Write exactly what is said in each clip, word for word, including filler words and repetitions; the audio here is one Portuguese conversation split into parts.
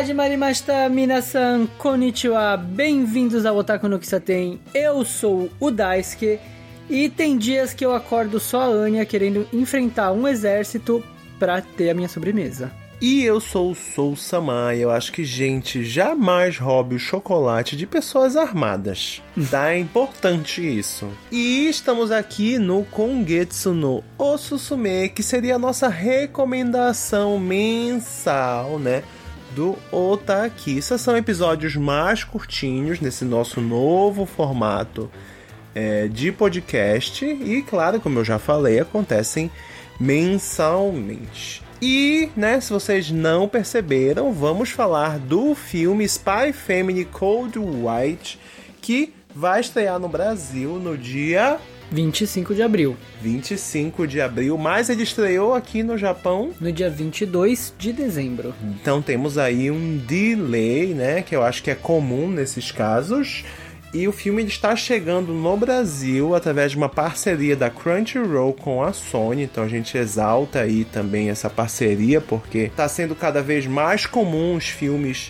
Hajimarimashita, minasan, konnichiwa, bem-vindos ao Otaku no Kisaten. Eu sou o Daisuke e tem dias que eu acordo só a Anya querendo enfrentar um exército pra ter a minha sobremesa. E eu sou o Sou Sama, e eu acho que gente jamais roube o chocolate de pessoas armadas. Tá? É importante isso. E estamos aqui no Kongetsu no Osusume, que seria a nossa recomendação mensal, né? Do Otaki. Esses são episódios mais curtinhos nesse nosso novo formato é, de podcast. E, claro, como eu já falei, acontecem mensalmente. E, né, se vocês não perceberam, vamos falar do filme Spy Family Code White, que vai estrear no Brasil no dia... vinte e cinco de abril. vinte e cinco de abril, mas ele estreou aqui no Japão... no dia vinte e dois de dezembro. Então temos aí um delay, né, que eu acho que é comum nesses casos... E o filme está chegando no Brasil através de uma parceria da Crunchyroll com a Sony. Então a gente exalta aí também essa parceria, porque está sendo cada vez mais comum os filmes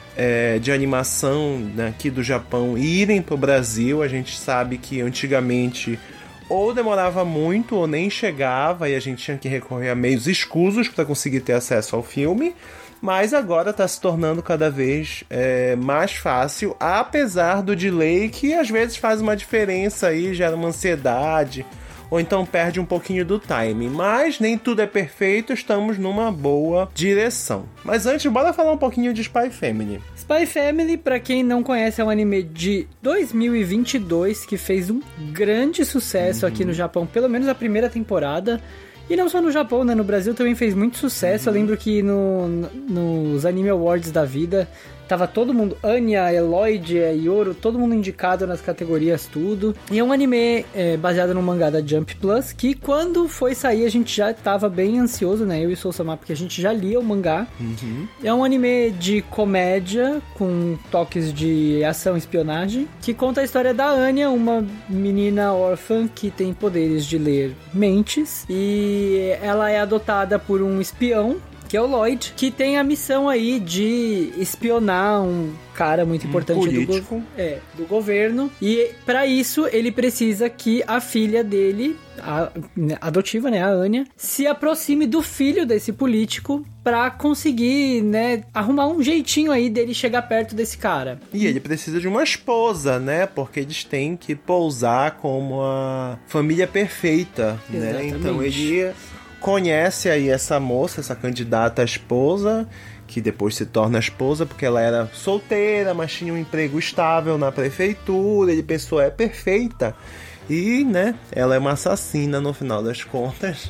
é, de animação, né, aqui do Japão irem para o Brasil. A gente sabe que antigamente ou demorava muito ou nem chegava e a gente tinha que recorrer a meios escusos para conseguir ter acesso ao filme. Mas agora está se tornando cada vez é, mais fácil, apesar do delay que às vezes faz uma diferença aí, gera uma ansiedade, ou então perde um pouquinho do time. Mas nem tudo é perfeito, estamos numa boa direção. Mas antes, bora falar um pouquinho de Spy Family. Spy Family, pra quem não conhece, é um anime de dois mil e vinte e dois que fez um grande sucesso uhum. aqui no Japão, pelo menos a primeira temporada. E não só no Japão, né? No Brasil também fez muito sucesso. Uhum. Eu lembro que no, no, nos Anime Awards da vida, tava todo mundo, Anya, Eloyd, Yoro, todo mundo indicado nas categorias, tudo. E é um anime é, baseado no mangá da Jump Plus, que quando foi sair a gente já tava bem ansioso, né? Eu e o Sou Sama, porque a gente já lia o mangá. Uhum. É um anime de comédia, com toques de ação e espionagem, que conta a história da Anya, uma menina órfã que tem poderes de ler mentes. E ela é adotada por um espião, que é o Lloyd, que tem a missão aí de espionar um cara muito importante um do, go- é, do governo. E para isso ele precisa que a filha dele, a, a adotiva, né, a Anya, se aproxime do filho desse político para conseguir, né, arrumar um jeitinho aí dele chegar perto desse cara. E ele precisa de uma esposa, né? Porque eles têm que pousar como a família perfeita, Exatamente. né? Então ele conhece aí essa moça, essa candidata à esposa, que depois se torna esposa porque ela era solteira, mas tinha um emprego estável na prefeitura. Ele pensou, é perfeita. E, né, ela é uma assassina no final das contas.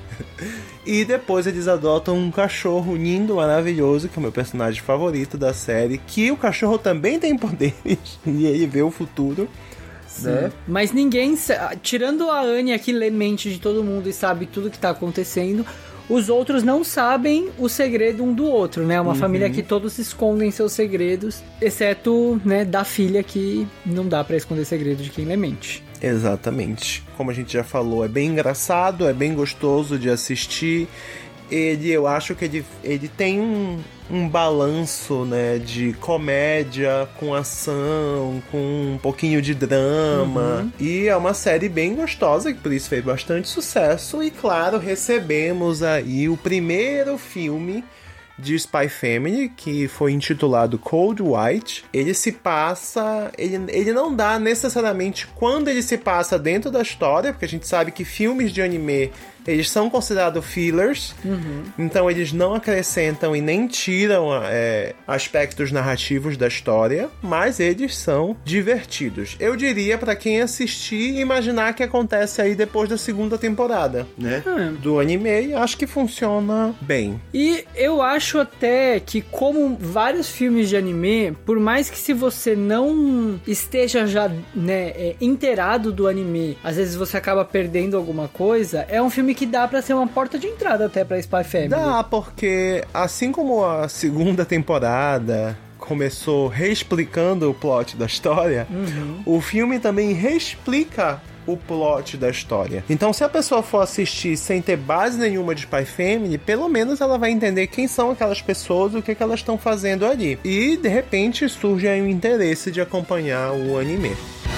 E depois eles adotam um cachorro lindo, maravilhoso, que é o meu personagem favorito da série, que o cachorro também tem poderes e ele vê o futuro. Né? Mas ninguém, tirando a Anya que lê mente de todo mundo e sabe tudo que tá acontecendo, os outros não sabem o segredo um do outro, né? Uma uhum. família que todos escondem seus segredos, exceto, né, da filha, que não dá pra esconder segredo de quem lê mente. Exatamente. Como a gente já falou, é bem engraçado, é bem gostoso de assistir. Ele, eu acho que ele, ele tem um, um balanço, né, de comédia com ação, com um pouquinho de drama. Uhum. E é uma série bem gostosa, que por isso fez bastante sucesso. E, claro, recebemos aí o primeiro filme de Spy Family, que foi intitulado Code White. Ele se passa... Ele, ele não dá necessariamente quando ele se passa dentro da história, porque a gente sabe que filmes de anime, eles são considerados fillers, uhum. então eles não acrescentam e nem tiram é, aspectos narrativos da história, mas eles são divertidos. Eu diria pra quem assistir e imaginar que acontece aí depois da segunda temporada, né? Hum. Do anime, acho que funciona bem. E eu acho até que, como vários filmes de anime, por mais que se você não esteja já, né, é, inteirado do anime, às vezes você acaba perdendo alguma coisa, é um filme que dá pra ser uma porta de entrada até pra Spy Family. Dá, porque assim como a segunda temporada começou reexplicando o plot da história, uhum. o filme também reexplica o plot da história. Então, se a pessoa for assistir sem ter base nenhuma de Spy Family, pelo menos ela vai entender quem são aquelas pessoas, o que, que elas estão fazendo ali. E, de repente, surge aí o interesse de acompanhar o anime.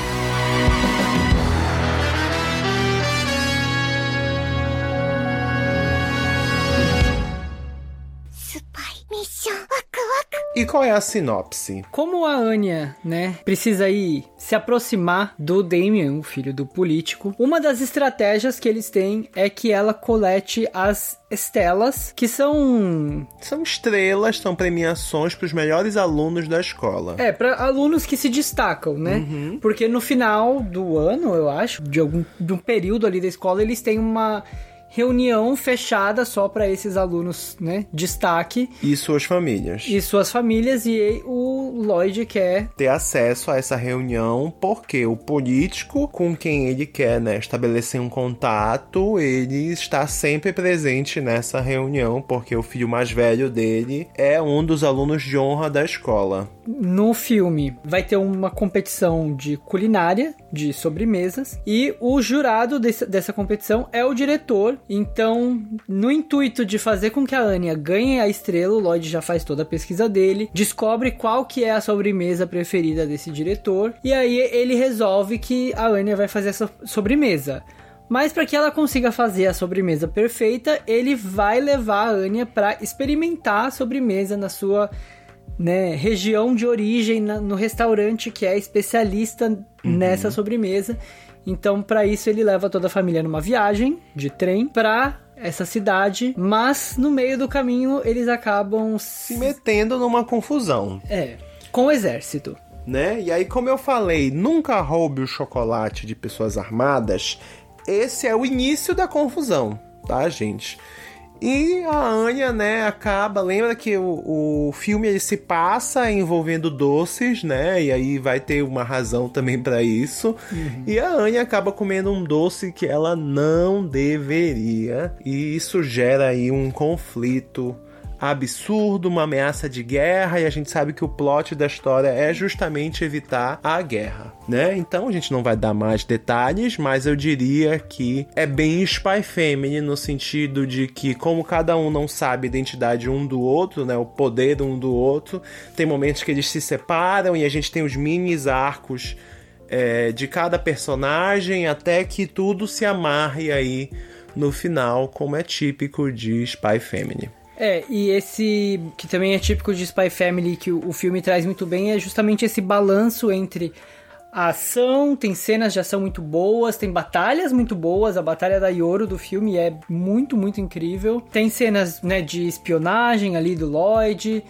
E qual é a sinopse? Como a Anya, né, precisa ir se aproximar do Damien, o filho do político, uma das estratégias que eles têm é que ela colete as estelas, que são... São estrelas, são premiações para os melhores alunos da escola. É, para alunos que se destacam, né? Uhum. Porque no final do ano, eu acho, de algum de um período ali da escola, eles têm uma reunião fechada só para esses alunos, né, destaque. E suas famílias. E suas famílias, e o Lloyd quer ter acesso a essa reunião, porque o político com quem ele quer, né, estabelecer um contato, ele está sempre presente nessa reunião, porque o filho mais velho dele é um dos alunos de honra da escola. No filme vai ter uma competição de culinária, de sobremesas, e o jurado desse, dessa competição é o diretor. Então, no intuito de fazer com que a Anya ganhe a estrela, o Lloyd já faz toda a pesquisa dele, descobre qual que é a sobremesa preferida desse diretor, e aí ele resolve que a Anya vai fazer essa sobremesa. Mas para que ela consiga fazer a sobremesa perfeita, ele vai levar a Anya para experimentar a sobremesa na sua, né, região de origem, na, no restaurante que é especialista uhum. nessa sobremesa. Então, para isso, ele leva toda a família numa viagem de trem para essa cidade, mas no meio do caminho eles acabam se metendo numa confusão. É, com o exército. Né? E aí, como eu falei, nunca roube o chocolate de pessoas armadas, esse é o início da confusão, tá, gente? E a Anya, né, acaba... Lembra que o, o filme ele se passa envolvendo doces, né? E aí vai ter uma razão também pra isso. Uhum. E a Anya acaba comendo um doce que ela não deveria. E isso gera aí um conflito absurdo, uma ameaça de guerra, e a gente sabe que o plot da história é justamente evitar a guerra, né? Então a gente não vai dar mais detalhes, mas eu diria que é bem Spy Family, no sentido de que, como cada um não sabe a identidade um do outro, né, o poder um do outro, tem momentos que eles se separam e a gente tem os minis arcos é, de cada personagem, até que tudo se amarre aí no final, como é típico de Spy Family. É, e esse, que também é típico de Spy Family, que o, o filme traz muito bem, é justamente esse balanço entre a ação, tem cenas de ação muito boas, tem batalhas muito boas, a batalha da Yoru do filme é muito, muito incrível. Tem cenas, né, de espionagem ali do Lloyd,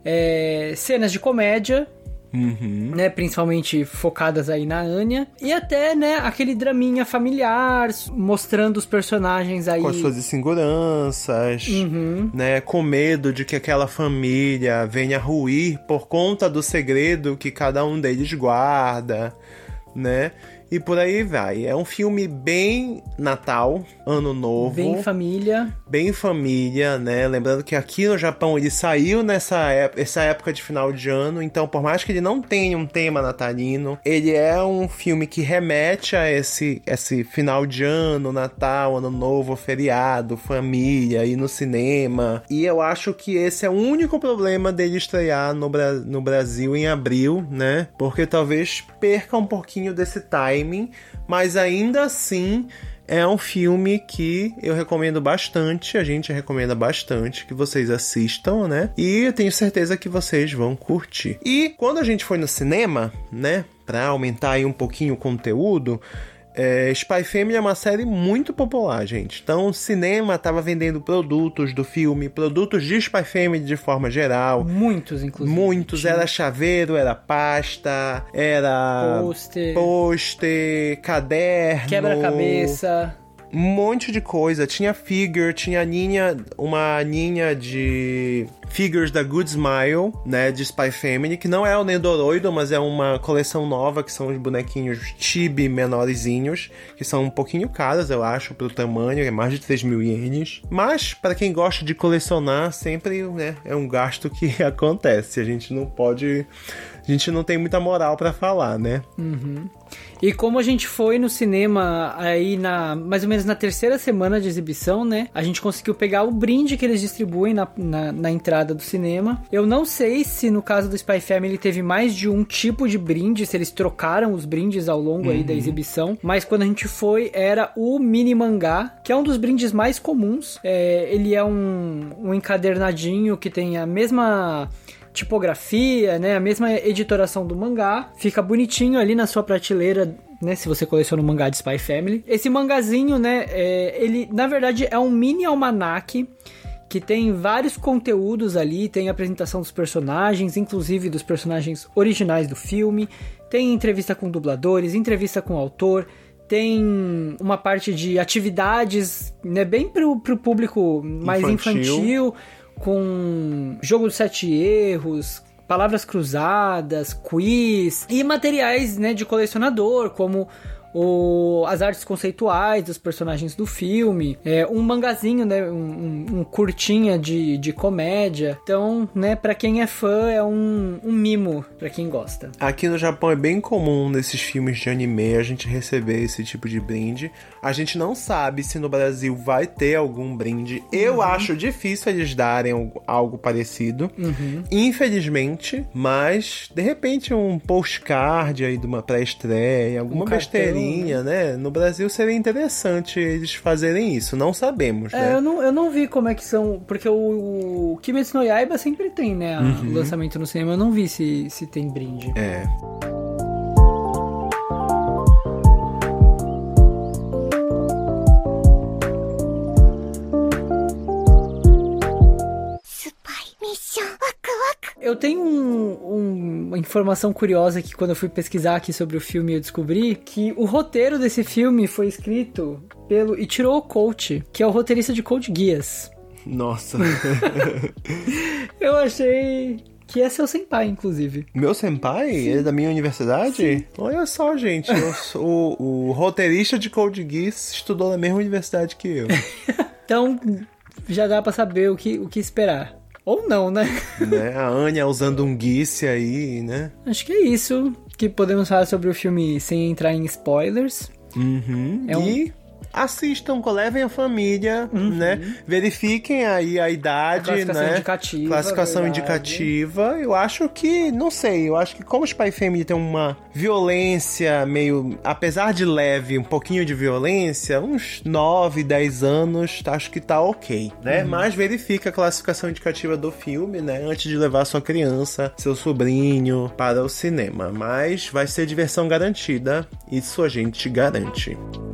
é, cenas de comédia, Uhum. né, principalmente focadas aí na Anya, e até, né, aquele draminha familiar, mostrando os personagens aí com as suas inseguranças, uhum. né, com medo de que aquela família venha ruir por conta do segredo que cada um deles guarda, né, e por aí vai. É um filme bem Natal, Ano Novo. Bem família. Bem família, né? Lembrando que aqui no Japão ele saiu nessa época, essa época de final de ano, então por mais que ele não tenha um tema natalino, ele é um filme que remete a esse, esse final de ano, Natal, Ano Novo, feriado, família, ir no cinema. E eu acho que esse é o único problema dele estrear no, Bra- no Brasil em abril, né? Porque talvez perca um pouquinho desse time, mas ainda assim é um filme que eu recomendo bastante, a gente recomenda bastante que vocês assistam, né? E eu tenho certeza que vocês vão curtir. E quando a gente foi no cinema, né, pra aumentar aí um pouquinho o conteúdo, É, Spy Family é uma série muito popular, gente. Então, o cinema tava vendendo produtos do filme, produtos de Spy Family de forma geral. Muitos, inclusive. Muitos. Era chaveiro, era pasta, era pôster, pôster, caderno, quebra-cabeça, um monte de coisa. Tinha figure, tinha ninha, uma ninha de figures da Good Smile, né, de Spy Family, que não é o Nendoroid, mas é uma coleção nova, que são os bonequinhos chibi menorzinhos, que são um pouquinho caros, eu acho, pelo tamanho, é mais de três mil ienes. Mas, para quem gosta de colecionar, sempre, né, é um gasto que acontece. A gente não pode... A gente não tem muita moral pra falar, né? Uhum. E como a gente foi no cinema aí na mais ou menos na terceira semana de exibição, né? A gente conseguiu pegar o brinde que eles distribuem na, na, na entrada do cinema. Eu não sei se no caso do Spy Family teve mais de um tipo de brinde, se eles trocaram os brindes ao longo aí uhum. da exibição. Mas quando a gente foi, era o mini mangá, que é um dos brindes mais comuns. É, ele é um, um encadernadinho que tem a mesma... tipografia, né, a mesma editoração do mangá, fica bonitinho ali na sua prateleira, né, se você coleciona o mangá de Spy Family. Esse mangazinho, né, é, ele na verdade é um mini almanaque que tem vários conteúdos ali, tem a apresentação dos personagens, inclusive dos personagens originais do filme, tem entrevista com dubladores, entrevista com o autor, tem uma parte de atividades, né, bem pro, pro público mais infantil, infantil com jogo dos sete erros, palavras cruzadas, quiz e materiais, né, de colecionador, como o, as artes conceituais dos personagens do filme, é, um mangazinho, né, um, um, um curtinha de, de comédia. Então, né, pra quem é fã, é um, um mimo pra quem gosta. Aqui no Japão é bem comum nesses filmes de anime a gente receber esse tipo de brinde. A gente não sabe se no Brasil vai ter algum brinde. Eu uhum. acho difícil eles darem algo parecido, uhum. infelizmente, mas de repente um postcard aí de uma pré-estreia, alguma um besteirinha, né? No Brasil seria interessante eles fazerem isso, não sabemos, né? É, eu não, eu não vi como é que são, porque o, o Kimetsu no Yaiba sempre tem, né, uhum. o lançamento no cinema, eu não vi se, se tem brinde. É. Eu tenho um, um, uma informação curiosa que quando eu fui pesquisar aqui sobre o filme eu descobri que o roteiro desse filme foi escrito pelo Ichiro Okouchi, que é o roteirista de Code Geass. Nossa. Eu achei que é seu senpai, inclusive. Meu senpai? Sim. Ele é da minha universidade? Sim. Olha só, gente. Eu, o, o roteirista de Code Geass estudou na mesma universidade que eu. Então, já dá pra saber o que, o que esperar. Ou não, né? né? A Anya usando um Geass aí, né? Acho que é isso que podemos falar sobre o filme sem entrar em spoilers. Uhum. É e um... assistam, levem a família, uhum. né? Verifiquem aí a idade, a classificação né? Indicativa, classificação verdade. indicativa. Eu acho que, não sei, eu acho que como o Spy Family tem uma violência meio, apesar de leve, um pouquinho de violência, uns nove, dez anos, acho que tá ok, né? Uhum. Mas verifica a classificação indicativa do filme, né? Antes de levar sua criança, seu sobrinho para o cinema. Mas vai ser diversão garantida, isso a gente garante.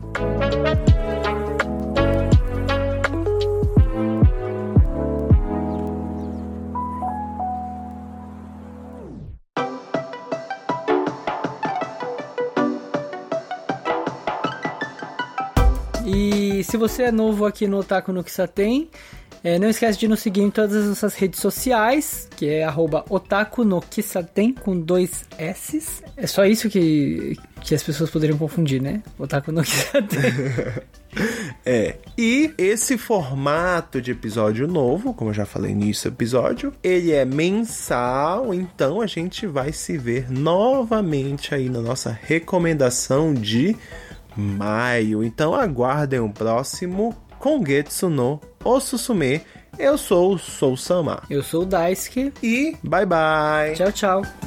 E se você é novo aqui no Otaku no Kisaten, é, não esquece de nos seguir em todas as nossas redes sociais, que é arroba Otaku no Kisaten com dois S's. É só isso que, que as pessoas poderiam confundir, né? Otaku no Kisaten. É, e esse formato de episódio novo, como eu já falei nesse episódio, ele é mensal, então a gente vai se ver novamente aí na nossa recomendação de maio. Então aguardem o próximo Kongetsu no Osusume. Eu sou o Sou Sama. Eu sou o Daisuke. E bye bye. Tchau, tchau.